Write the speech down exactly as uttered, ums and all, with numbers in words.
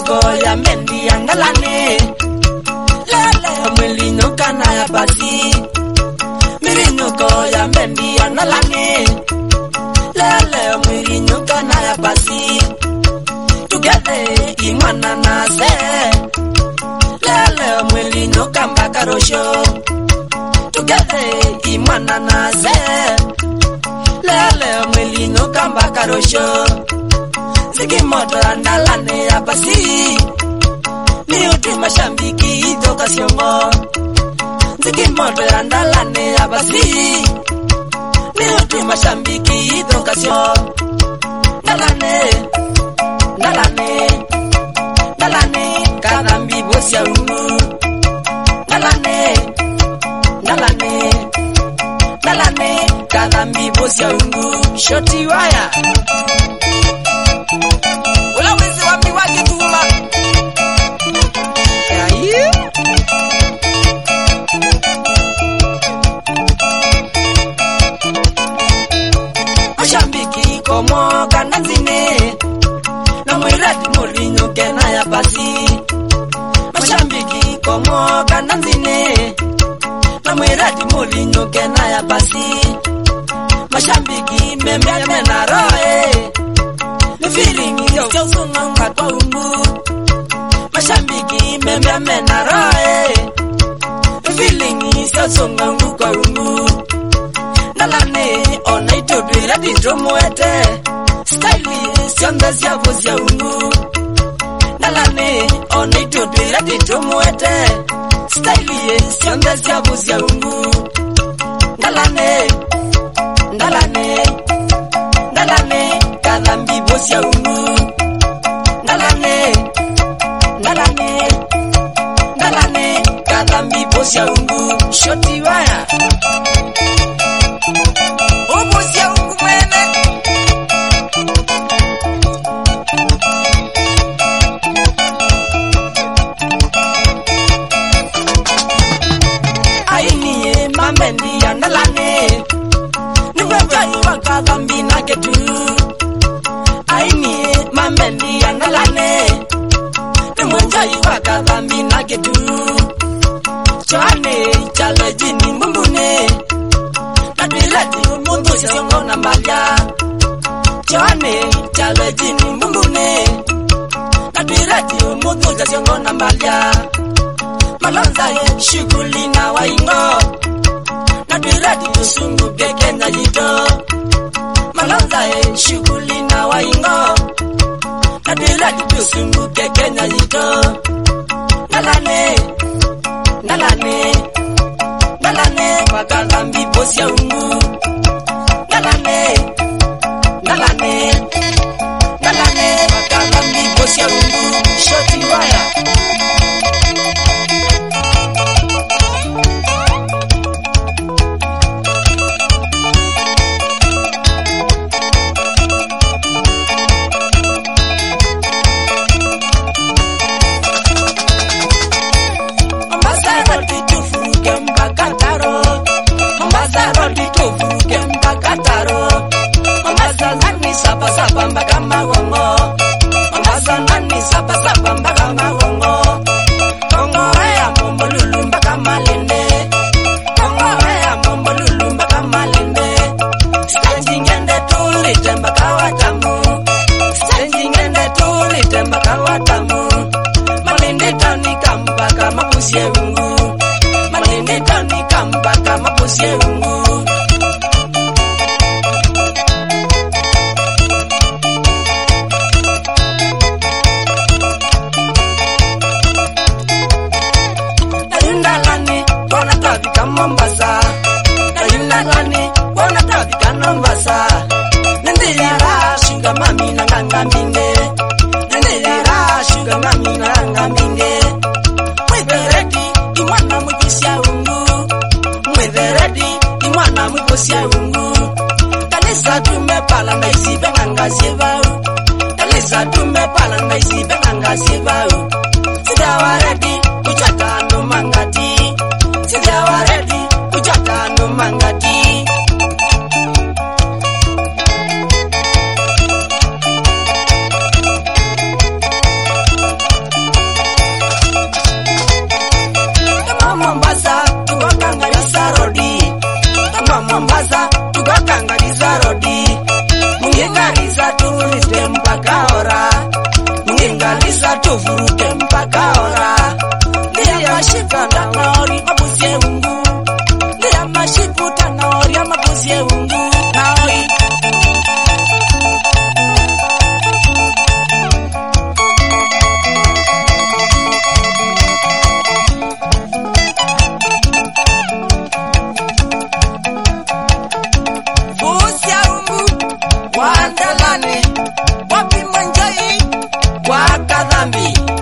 nyoko ya mendi ya ngalane. Lele mwili nyoka na ya basi. Miri nyoko ya mendi ya ngalane. Lele mwili nyoka na ya basi. Together imana na se. Lele mwili nyoka mpaka rosho. Together imana na se. Lele mwili nyoka mpaka rosho. Ziki moto andalane ya basi. Ni uti mashambiki toka siongo. Ziki moto andalane ya basi. Ni uti mashambiki toka siongo. Ndalane, ndalane, ndalane, kadambi bosi ya ungu. Ndalane, ndalane, ndalane, kadambi bosi ya ungu. Shoti waya. Ula wezi wapi wake tuma. Ayi. Mashambiki komo kananzine. Na mwirati molinyo kena ya basi. Mashambiki komo kananzine. Na mwirati molinyo kena ya basi. Mashambiki membe mena roe. The feeling is yo so nanga kwa umbu. Mashambiki membe mena roe. The feeling is yo so nanga kwa umbu. Nalane ona itobi radi dromo ete. Style sianda zia vozi ya umbu. Nalane ona itobi radi dromo ete. Style sianda zia vozi ya umbu. Nalane, nalane, nalane. Kadambi bosi ya ungu. Ndalane, ndalane, ndalane, kadambi bosi ya ungu. Shoti waya. O bosi ya ungu mwene. Ainiye mamendi ya ndalane. Niwewe wa kadambi na ketu. Aini mamendi ya nalane. Nimwenja iwa kadhambi na ketu. Choane chale jini mumbune. Nadilati umundu siongo na mbalya. Choane chale jini mumbune. Nadilati umundu siongo na mbalya. Malonza ye shuguli na waingo. Nadilati usungu beke na jito. Malonza ye shuguli na waingo. Nadila di tusungu keke na jito. Nalane, nalane, nalane, wakadambi bosi ya ungu. Nalane, nalane, nalane, wakadambi bosi ya ungu. Shoti waya. Elisa tume pala na isi benanga sivau. Sida waredi kuchaka no mangati. Sida waredi kuchaka no mangati. Ngalisa tuvuruke mpaka ora. Ndia mashipa naori mabusie ungu. Ndia mashiputa naori mabusie ungu. Naoi. Busia ungu. Wandalani. Wapi manjai. Wakadhambi.